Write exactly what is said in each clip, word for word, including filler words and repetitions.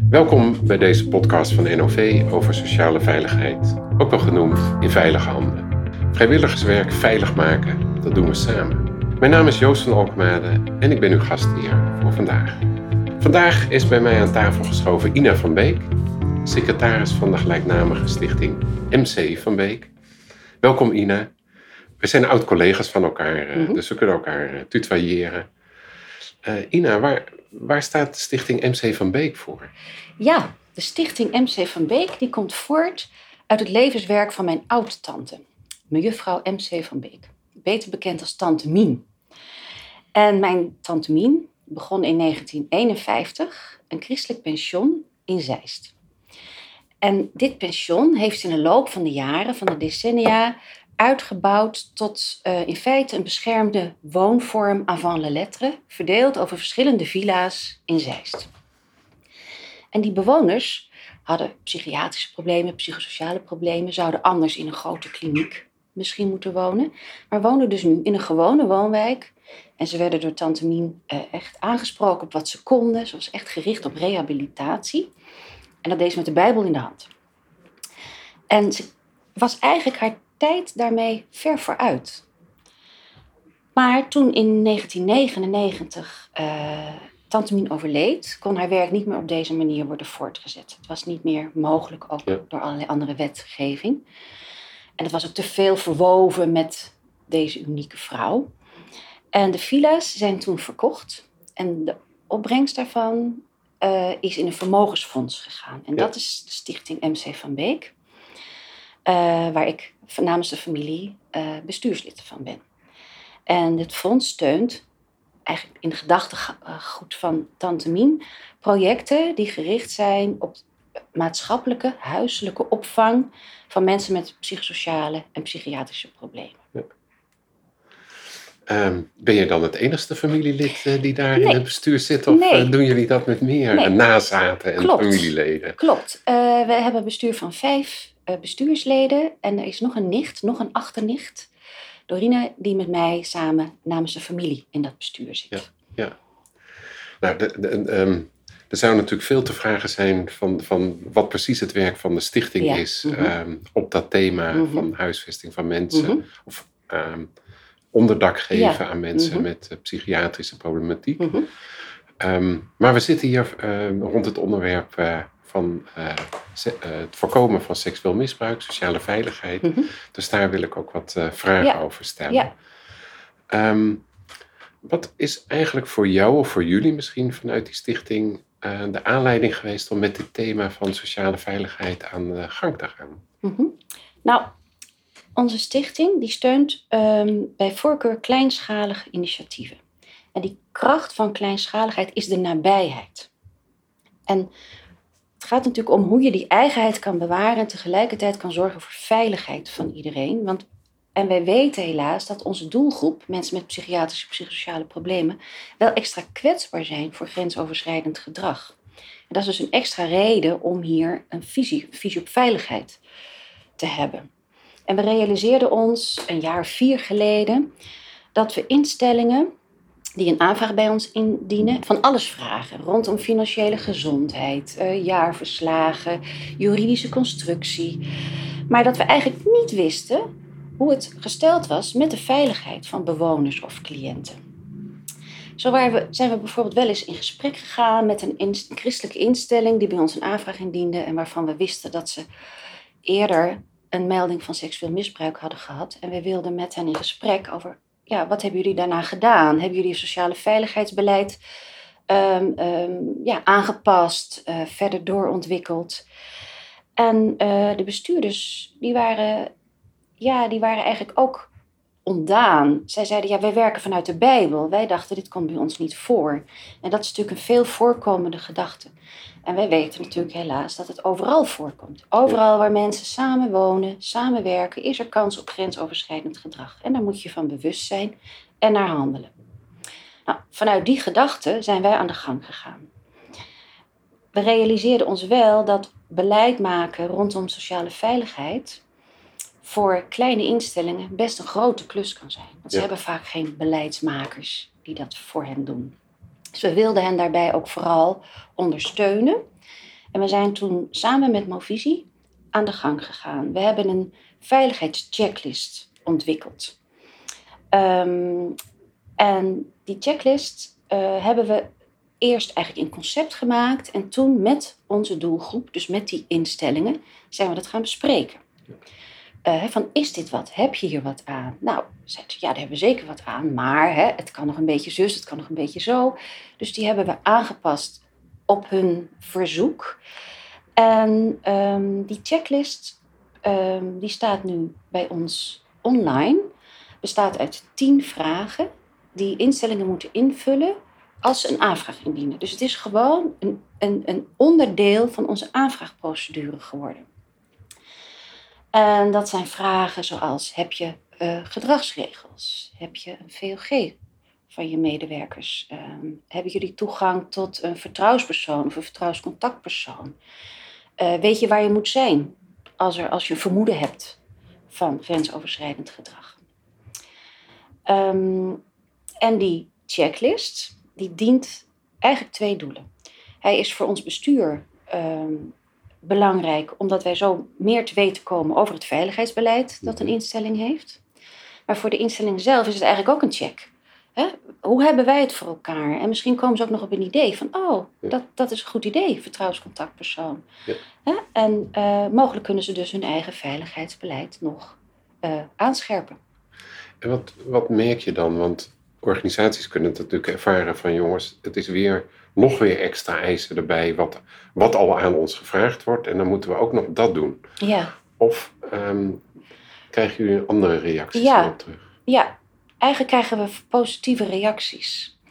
Welkom bij deze podcast van N O V over sociale veiligheid, ook wel genoemd In Veilige Handen. Vrijwilligerswerk veilig maken, dat doen we samen. Mijn naam is Joost van Alkmade en ik ben uw gastheer voor vandaag. Vandaag is bij mij aan tafel geschoven Ina van Beek, secretaris van de gelijknamige stichting M C van Beek. Welkom Ina. We zijn oud-collega's van elkaar, mm-hmm. dus we kunnen elkaar uh, tutoyeren. Uh, Ina, waar, waar staat de stichting M C van Beek voor? Ja, de stichting M C van Beek die komt voort uit het levenswerk van mijn oud-tante, mejuffrouw M C van Beek. Beter bekend als tante Mien. En mijn tante Mien begon in negentien eenenvijftig een christelijk pension in Zeist. En dit pension heeft in de loop van de jaren, van de decennia, uitgebouwd tot uh, in feite een beschermde woonvorm avant la lettre, verdeeld over verschillende villa's in Zeist. En die bewoners hadden psychiatrische problemen, psychosociale problemen, zouden anders in een grote kliniek misschien moeten wonen, maar woonden dus nu in een gewone woonwijk. En ze werden door tante Mien uh, echt aangesproken op wat ze konden. Ze was echt gericht op rehabilitatie. En dat deed ze met de Bijbel in de hand. En ze was eigenlijk haar tijd daarmee ver vooruit. Maar toen in negentien negenennegentig uh, tante Mien overleed, kon haar werk niet meer op deze manier worden voortgezet. Het was niet meer mogelijk, ook ja. door allerlei andere wetgeving. En het was ook te veel verwoven met deze unieke vrouw. En de villa's zijn toen verkocht. En de opbrengst daarvan uh, is in een vermogensfonds gegaan. En ja. dat is de stichting M C van Beek. Uh, waar ik namens de familie uh, bestuurslid van ben. En het fonds steunt, eigenlijk in gedachtegoed van tante Mien, projecten die gericht zijn op maatschappelijke, huiselijke opvang van mensen met psychosociale en psychiatrische problemen. Ja. Um, ben je dan het enigste familielid uh, die daar nee. in het bestuur zit? Of nee. uh, doen jullie dat met meer nee. nazaten en Klopt. familieleden? Klopt. Uh, we hebben een bestuur van vijf uh, bestuursleden. En er is nog een nicht, nog een achternicht, Dorine, die met mij samen namens de familie in dat bestuur zit. Ja, ja. Nou, de, de, um, er zou natuurlijk veel te vragen zijn van, van wat precies het werk van de stichting ja. is. Mm-hmm. Um, op dat thema mm-hmm. van huisvesting van mensen. Mm-hmm. Of um, onderdak geven ja. aan mensen mm-hmm. met uh, psychiatrische problematiek. Mm-hmm. Um, maar we zitten hier uh, rond het onderwerp uh, van uh, se- uh, het voorkomen van seksueel misbruik, sociale veiligheid. Mm-hmm. Dus daar wil ik ook wat uh, vragen ja. over stellen. Ja. Um, wat is eigenlijk voor jou of voor jullie misschien vanuit die stichting uh, de aanleiding geweest om met dit thema van sociale veiligheid aan de gang te gaan? Mm-hmm. Nou, onze stichting die steunt um, bij voorkeur kleinschalige initiatieven. En die kracht van kleinschaligheid is de nabijheid. En het gaat natuurlijk om hoe je die eigenheid kan bewaren en tegelijkertijd kan zorgen voor veiligheid van iedereen. Want, en wij weten helaas dat onze doelgroep, mensen met psychiatrische en psychosociale problemen, wel extra kwetsbaar zijn voor grensoverschrijdend gedrag. En dat is dus een extra reden om hier een visie, een visie op veiligheid te hebben. En we realiseerden ons een jaar of vier geleden dat we instellingen die een aanvraag bij ons indienen, van alles vragen. Rondom financiële gezondheid, uh, jaarverslagen, juridische constructie. Maar dat we eigenlijk niet wisten hoe het gesteld was met de veiligheid van bewoners of cliënten. Zo waren we, zijn we bijvoorbeeld wel eens in gesprek gegaan met een, in, een christelijke instelling die bij ons een aanvraag indiende en waarvan we wisten dat ze eerder een melding van seksueel misbruik hadden gehad. En we wilden met hen in gesprek over, ja, wat hebben jullie daarna gedaan? Hebben jullie een sociale veiligheidsbeleid um, um, ja, aangepast, uh, verder doorontwikkeld? En uh, de bestuurders, die waren, ja, die waren eigenlijk ook ontdaan. Zij zeiden, ja, wij werken vanuit de Bijbel. Wij dachten, dit komt bij ons niet voor. En dat is natuurlijk een veel voorkomende gedachte. En wij weten natuurlijk helaas dat het overal voorkomt. Overal waar mensen samen wonen, samenwerken, is er kans op grensoverschrijdend gedrag. En daar moet je van bewust zijn en naar handelen. Nou, vanuit die gedachte zijn wij aan de gang gegaan. We realiseerden ons wel dat beleid maken rondom sociale veiligheid voor kleine instellingen best een grote klus kan zijn. Want ze ja. hebben vaak geen beleidsmakers die dat voor hen doen. Dus we wilden hen daarbij ook vooral ondersteunen En we zijn toen samen met Movisie aan de gang gegaan. We hebben een veiligheidschecklist ontwikkeld. Um, en die checklist uh, hebben we eerst eigenlijk in concept gemaakt. En toen met onze doelgroep, dus met die instellingen, zijn we dat gaan bespreken. Uh, van, is dit wat? Heb je hier wat aan? Nou, zeiden ze, ja, daar hebben we zeker wat aan. Maar hè, het kan nog een beetje zus, het kan nog een beetje zo. Dus die hebben we aangepast op hun verzoek. En um, die checklist um, die staat nu bij ons online. Bestaat uit tien vragen die instellingen moeten invullen als ze een aanvraag indienen. Dus het is gewoon een, een, een onderdeel van onze aanvraagprocedure geworden. En dat zijn vragen zoals, heb je uh, gedragsregels? Heb je een V O G van je medewerkers? Um, hebben jullie toegang tot een vertrouwenspersoon of een vertrouwenscontactpersoon? Uh, weet je waar je moet zijn als, er, als je een vermoeden hebt van grensoverschrijdend gedrag? Um, en die checklist, die dient eigenlijk twee doelen. Hij is voor ons bestuur um, belangrijk, omdat wij zo meer te weten komen over het veiligheidsbeleid dat een instelling heeft. Maar voor de instelling zelf is het eigenlijk ook een check. Hè? Hoe hebben wij het voor elkaar? En misschien komen ze ook nog op een idee van, oh, ja. dat, dat is een goed idee, vertrouwenscontactpersoon. Ja. Hè? En uh, mogelijk kunnen ze dus hun eigen veiligheidsbeleid nog uh, aanscherpen. En wat, wat merk je dan? Want organisaties kunnen het natuurlijk ervaren van, jongens, het is weer nog weer extra eisen erbij wat, wat al aan ons gevraagd wordt. En dan moeten we ook nog dat doen. Ja. Of um, krijgen jullie andere reacties ja. erop terug? Ja, eigenlijk krijgen we positieve reacties.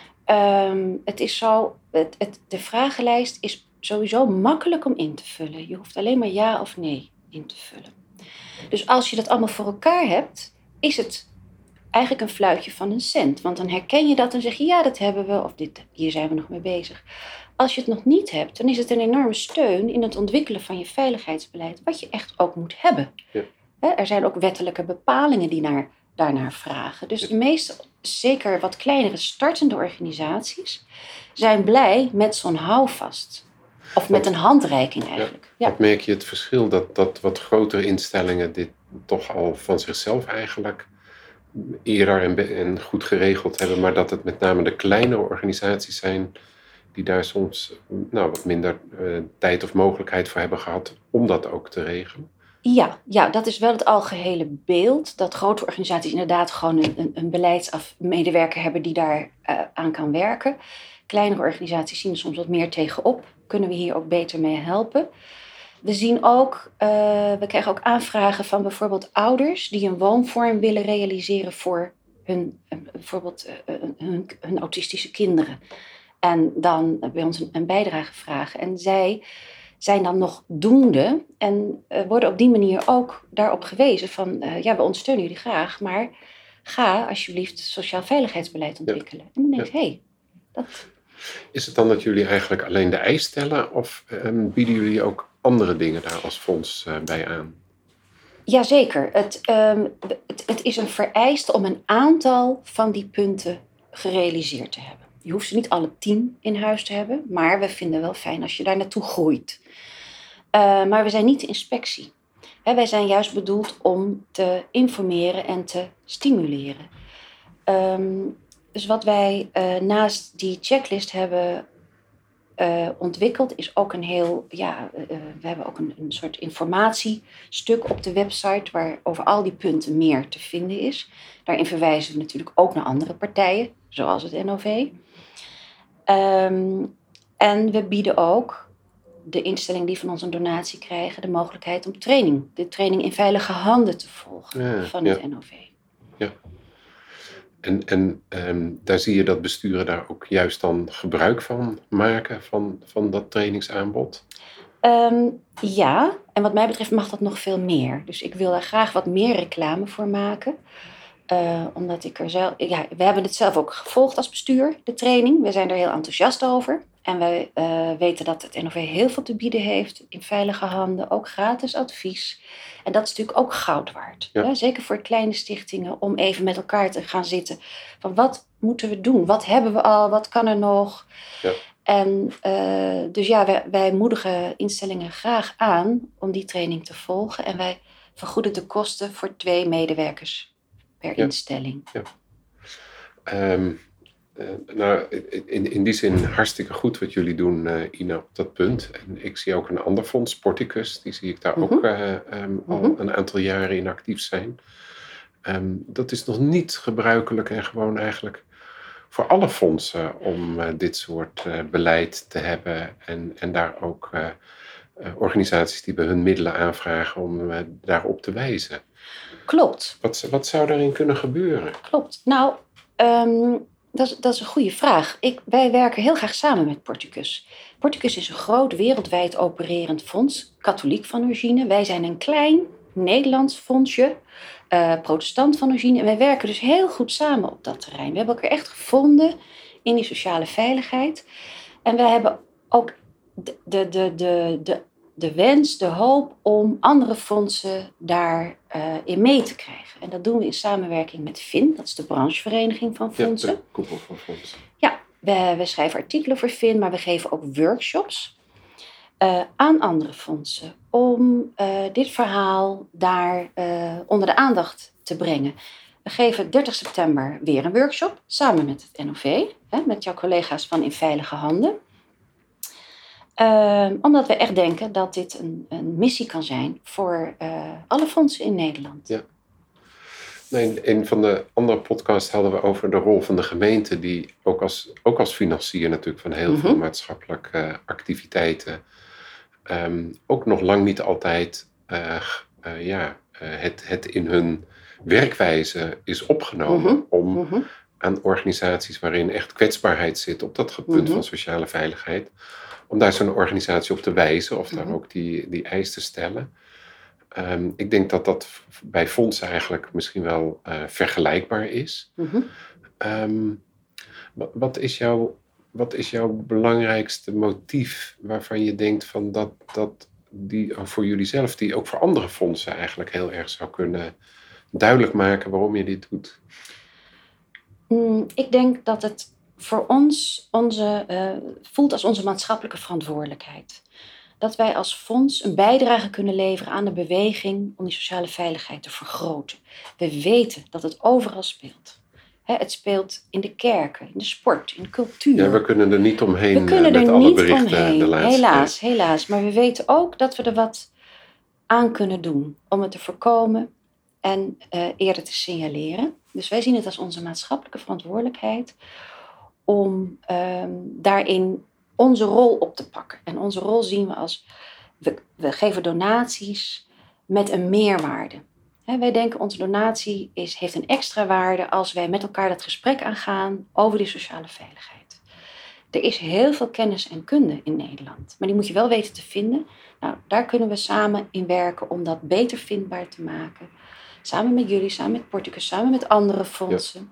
Um, het is zo, het, het, de vragenlijst is sowieso makkelijk om in te vullen. Je hoeft alleen maar ja of nee in te vullen. Dus als je dat allemaal voor elkaar hebt, is het eigenlijk een fluitje van een cent. Want dan herken je dat en zeg je, ja, dat hebben we. Of dit, hier zijn we nog mee bezig. Als je het nog niet hebt, dan is het een enorme steun in het ontwikkelen van je veiligheidsbeleid. Wat je echt ook moet hebben. Ja. He, er zijn ook wettelijke bepalingen die naar, daarnaar vragen. Dus de meeste, zeker wat kleinere startende organisaties, zijn blij met zo'n houvast. Of met een handreiking eigenlijk. Ja, ja. Wat merk je het verschil dat, dat wat grotere instellingen dit toch al van zichzelf eigenlijk eerder en, en goed geregeld hebben, maar dat het met name de kleinere organisaties zijn die daar soms nou, wat minder uh, tijd of mogelijkheid voor hebben gehad om dat ook te regelen? Ja, ja, dat is wel het algehele beeld. Dat grote organisaties inderdaad gewoon een, een, een beleidsmedewerker hebben die daar uh, aan kan werken. Kleinere organisaties zien er soms wat meer tegenop. Kunnen we hier ook beter mee helpen? We zien ook, uh, we krijgen ook aanvragen van bijvoorbeeld ouders die een woonvorm willen realiseren voor hun, uh, bijvoorbeeld uh, hun, hun autistische kinderen. En dan bij ons een, een bijdrage vragen. En zij zijn dan nog doende en uh, worden op die manier ook daarop gewezen van, uh, ja, we ondersteunen jullie graag, maar ga alsjeblieft sociaal veiligheidsbeleid ontwikkelen. Ja. En dan denk je, hé, hey, dat... Is het dan dat jullie eigenlijk alleen de eis stellen of um, bieden jullie ook andere dingen daar als fonds uh, bij aan? Jazeker. Het, um, het, het is een vereiste om een aantal van die punten gerealiseerd te hebben. Je hoeft ze niet alle tien in huis te hebben, maar we vinden wel fijn als je daar naartoe groeit. Uh, maar we zijn niet de inspectie. He, wij zijn juist bedoeld om te informeren en te stimuleren. Um, dus wat wij uh, naast die checklist hebben uh, ontwikkeld, is ook een heel, ja, uh, we hebben ook een, een soort informatiestuk op de website waar over al die punten meer te vinden is. Daarin verwijzen we natuurlijk ook naar andere partijen, zoals het N O V. Um, en we bieden ook de instellingen die van ons een donatie krijgen de mogelijkheid om training, de training in veilige handen te volgen ja, van het ja. N O V. Ja. En, en um, daar zie je dat besturen daar ook juist dan gebruik van maken, van, van dat trainingsaanbod? Um, ja, en wat mij betreft mag dat nog veel meer. Dus ik wil daar graag wat meer reclame voor maken. Uh, omdat ik er zelf... Ja, we hebben het zelf ook gevolgd als bestuur, de training. We zijn er heel enthousiast over. En wij uh, weten dat het N O V heel veel te bieden heeft in veilige handen. Ook gratis advies. En dat is natuurlijk ook goud waard. Ja. Hè? Zeker voor kleine stichtingen. Om even met elkaar te gaan zitten. Van wat moeten we doen? Wat hebben we al? Wat kan er nog? Ja. En uh, dus ja, wij, wij moedigen instellingen graag aan om die training te volgen. En wij vergoeden de kosten voor twee medewerkers per ja. instelling. Ja. Um, uh, nou, in, in die zin hartstikke goed wat jullie doen, uh, Ina, op dat punt. En ik zie ook een ander fonds, Sporticus. Die zie ik daar mm-hmm. ook uh, um, al mm-hmm. een aantal jaren in actief zijn. Um, dat is nog niet gebruikelijk en gewoon eigenlijk voor alle fondsen om uh, dit soort uh, beleid te hebben. En, en daar ook uh, uh, organisaties die bij hun middelen aanvragen om uh, daarop te wijzen. Klopt. Wat, wat zou daarin kunnen gebeuren? Klopt. Nou, um, dat, is, dat is een goede vraag. Ik, wij werken heel graag samen met Sporticus. Sporticus is een groot wereldwijd opererend fonds, katholiek van origine. Wij zijn een klein Nederlands fondsje, uh, protestant van origine. En wij werken dus heel goed samen op dat terrein. We hebben elkaar echt gevonden in die sociale veiligheid. En we hebben ook de, de, de, de, de, de wens, de hoop om andere fondsen daarin uh, mee te krijgen. En dat doen we in samenwerking met F I N, dat is de branchevereniging van fondsen. Ja, de koepel van fondsen. Ja, we, we schrijven artikelen voor F I N, maar we geven ook workshops uh, aan andere fondsen om uh, dit verhaal daar uh, onder de aandacht te brengen. We geven dertig september weer een workshop samen met het N O V, hè, met jouw collega's van In Veilige Handen. Uh, omdat we echt denken dat dit een, een missie kan zijn voor uh, alle fondsen in Nederland. Ja. Nee, in een van de andere podcasts hadden we over de rol van de gemeente, die ook als, ook als financier natuurlijk van heel mm-hmm. veel maatschappelijke uh, activiteiten um, ook nog lang niet altijd uh, uh, ja, uh, het, het in hun werkwijze is opgenomen mm-hmm. om mm-hmm. aan organisaties waarin echt kwetsbaarheid zit op dat punt mm-hmm. van sociale veiligheid, om daar zo'n organisatie op te wijzen of daar mm-hmm. ook die, die eis te stellen. Um, ik denk dat dat bij fondsen eigenlijk misschien wel uh, vergelijkbaar is. Mm-hmm. Um, wat, wat, is jouw, wat is jouw belangrijkste motief waarvan je denkt van dat, dat die voor jullie zelf, die ook voor andere fondsen eigenlijk heel erg zou kunnen duidelijk maken waarom je dit doet? Mm, ik denk dat het voor ons onze, uh, voelt als onze maatschappelijke verantwoordelijkheid. Dat wij als fonds een bijdrage kunnen leveren aan de beweging om die sociale veiligheid te vergroten. We weten dat het overal speelt. He, het speelt in de kerken, in de sport, in de cultuur. Ja, we kunnen er niet omheen we kunnen met er alle niet berichten omheen. de laatste Helaas, tijd. helaas. Maar we weten ook dat we er wat aan kunnen doen om het te voorkomen en uh, eerder te signaleren. Dus wij zien het als onze maatschappelijke verantwoordelijkheid om uh, daarin onze rol op te pakken. En onze rol zien we als, we, we geven donaties met een meerwaarde. He, wij denken onze donatie is, heeft een extra waarde als wij met elkaar dat gesprek aangaan over die sociale veiligheid. Er is heel veel kennis en kunde in Nederland, maar die moet je wel weten te vinden. Nou, daar kunnen we samen in werken om dat beter vindbaar te maken. Samen met jullie, samen met Sporticus, samen met andere fondsen.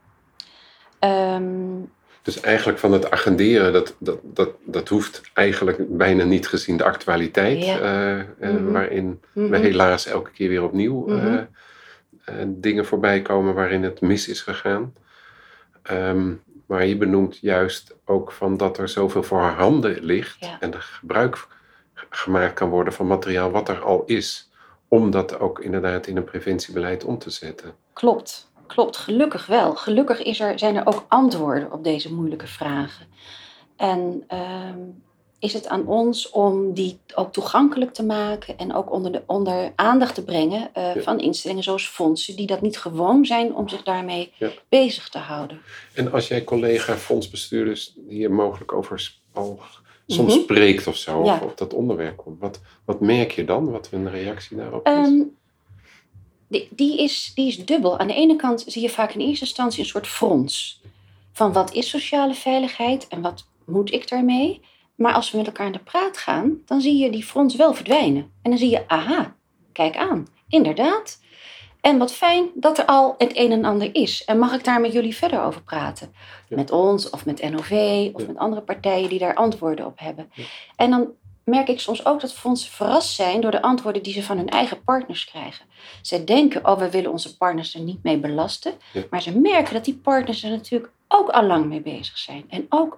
Ja. Um, Dus eigenlijk van het agenderen, dat, dat, dat, dat hoeft eigenlijk bijna niet gezien de actualiteit. Ja. Uh, uh, mm-hmm. Waarin mm-hmm. we helaas elke keer weer opnieuw mm-hmm. uh, uh, dingen voorbij komen waarin het mis is gegaan. Um, maar je benoemt juist ook van dat er zoveel voorhanden ligt. Ja. En er gebruik gemaakt kan worden van materiaal wat er al is. Om dat ook inderdaad in een preventiebeleid om te zetten. Klopt. Klopt, gelukkig wel. Gelukkig is er, zijn er ook antwoorden op deze moeilijke vragen. En uh, is het aan ons om die ook toegankelijk te maken en ook onder, de, onder aandacht te brengen uh, ja. van instellingen zoals fondsen die dat niet gewoon zijn om zich daarmee ja. bezig te houden. En als jij collega fondsbestuurders hier mogelijk over al soms mm-hmm. spreekt of zo, ja. of op dat onderwerp komt, wat, wat merk je dan? Wat een reactie daarop is? Um, Die, die, is, die is dubbel. Aan de ene kant zie je vaak in eerste instantie een soort frons. Van wat is sociale veiligheid en wat moet ik daarmee? Maar als we met elkaar aan de praat gaan, dan zie je die frons wel verdwijnen. En dan zie je, aha, kijk aan, inderdaad. En wat fijn dat er al het een en ander is. En mag ik daar met jullie verder over praten? Ja. Met ons of met N O V of ja. met andere partijen die daar antwoorden op hebben. Ja. En dan merk ik soms ook dat fondsen verrast zijn door de antwoorden die ze van hun eigen partners krijgen. Ze denken, oh, we willen onze partners er niet mee belasten. Ja. Maar ze merken dat die partners er natuurlijk ook al lang mee bezig zijn. En ook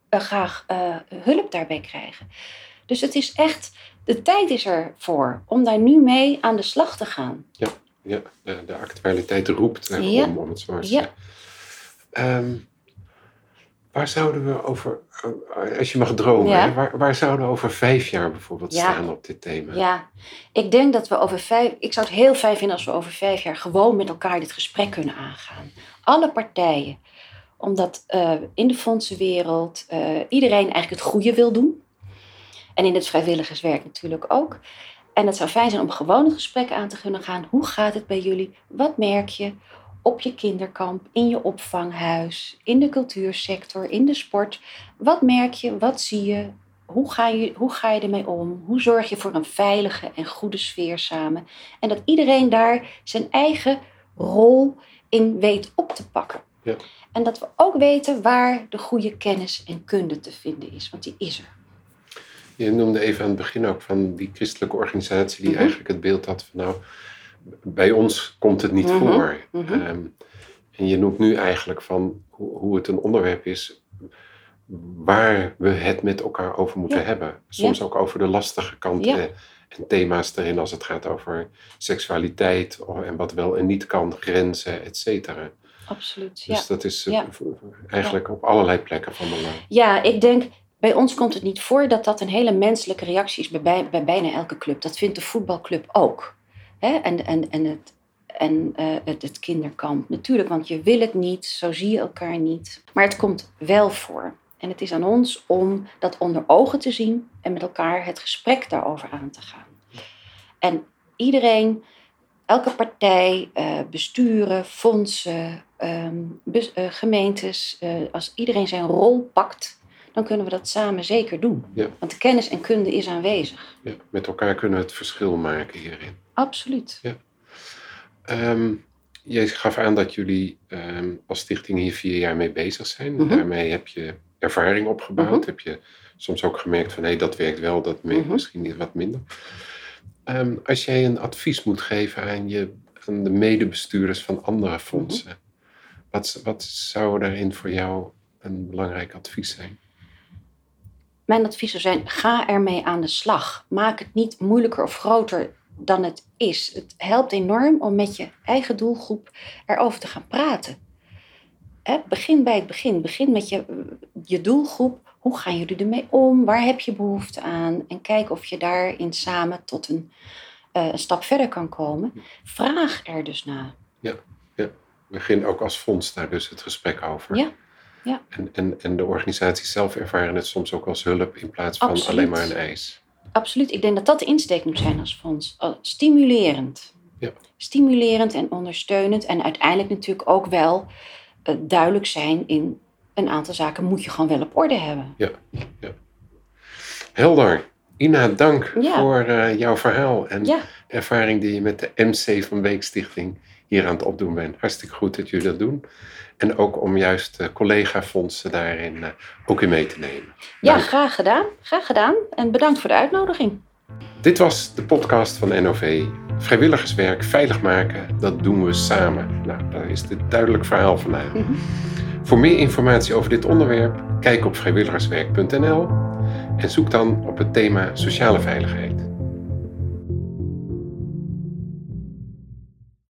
uh, graag uh, hulp daarbij krijgen. Dus het is echt, de tijd is ervoor om daar nu mee aan de slag te gaan. Ja, ja de, de actualiteit roept uh, ja. om, om het zo maar te ja. zeggen. Um, waar zouden we over, uh, als je mag dromen, ja. hè, waar, waar zouden we over vijf jaar bijvoorbeeld ja. staan op dit thema? Ja, ik denk dat we over vijf, ik zou het heel fijn vinden als we over vijf jaar gewoon met elkaar dit gesprek kunnen aangaan. Alle partijen, omdat uh, in de fondsenwereld uh, iedereen eigenlijk het goede wil doen. En in het vrijwilligerswerk natuurlijk ook. En het zou fijn zijn om gewoon het gesprek aan te kunnen gaan. Hoe gaat het bij jullie? Wat merk je op je kinderkamp, in je opvanghuis, in de cultuursector, in de sport? Wat merk je? Wat zie je? Hoe ga je, hoe ga je ermee om? Hoe zorg je voor een veilige en goede sfeer samen? En dat iedereen daar zijn eigen rol in weet op te pakken. Ja. En dat we ook weten waar de goede kennis en kunde te vinden is. Want die is er. Je noemde even aan het begin ook van die christelijke organisatie die mm-hmm. eigenlijk het beeld had van nou, bij ons komt het niet mm-hmm. voor. Mm-hmm. Um, en je noemt nu eigenlijk van hoe, hoe het een onderwerp is waar we het met elkaar over moeten ja. hebben. Soms ja. ook over de lastige kanten ja. en thema's erin als het gaat over seksualiteit en wat wel en niet kan, grenzen, et cetera. Absoluut, Dus ja. dat is ja. eigenlijk ja. op allerlei plekken van belang. Ja, ik denk, bij ons komt het niet voor dat dat een hele menselijke reactie is bij, bij, bij bijna elke club. Dat vindt de voetbalclub ook. Hè? En, en, en, het, en uh, het, het kinderkamp natuurlijk, want je wil het niet, zo zie je elkaar niet. Maar het komt wel voor. En het is aan ons om dat onder ogen te zien en met elkaar het gesprek daarover aan te gaan. En iedereen, elke partij, uh, besturen, fondsen, um, bes, uh, gemeentes, uh, als iedereen zijn rol pakt, dan kunnen we dat samen zeker doen. Ja. Want de kennis en kunde is aanwezig. Ja, met elkaar kunnen we het verschil maken hierin. Absoluut. Ja. Um, je gaf aan dat jullie um, als stichting hier vier jaar mee bezig zijn. Mm-hmm. Daarmee heb je ervaring opgebouwd. Mm-hmm. Heb je soms ook gemerkt van hé, hey, dat werkt wel, dat werkt mm-hmm. misschien niet wat minder. Um, als jij een advies moet geven aan, je, aan de medebestuurders van andere fondsen, mm-hmm. wat, wat zou daarin voor jou een belangrijk advies zijn? Mijn advies zou zijn, ga ermee aan de slag. Maak het niet moeilijker of groter dan het is. Het helpt enorm om met je eigen doelgroep erover te gaan praten. He, begin bij het begin. Begin met je, je doelgroep. Hoe gaan jullie ermee om? Waar heb je behoefte aan? En kijk of je daarin samen tot een, uh, een stap verder kan komen. Vraag er dus naar. Ja, ja. Begin ook als fonds daar dus het gesprek over. Ja. Ja. En, en, en de organisaties zelf ervaren het soms ook als hulp in plaats van Absoluut. alleen maar een eis. Absoluut. Ik denk dat dat de insteek moet zijn als fonds. Stimulerend. Ja. Stimulerend en ondersteunend. En uiteindelijk natuurlijk ook wel uh, duidelijk zijn in een aantal zaken moet je gewoon wel op orde hebben. Ja. ja. Helder. Ina, dank ja. voor uh, jouw verhaal en ja. ervaring die je met de M C van Beek Stichting hier aan het opdoen bent. Hartstikke goed dat jullie dat doen. En ook om juist uh, collega-fondsen daarin uh, ook in mee te nemen. Ja, Dank. graag gedaan. Graag gedaan. En bedankt voor de uitnodiging. Dit was de podcast van N O V. Vrijwilligerswerk veilig maken, dat doen we samen. Nou, daar is dit duidelijk verhaal vandaan. Mm-hmm. Voor meer informatie over dit onderwerp, kijk op vrijwilligerswerk punt n l en zoek dan op het thema sociale veiligheid.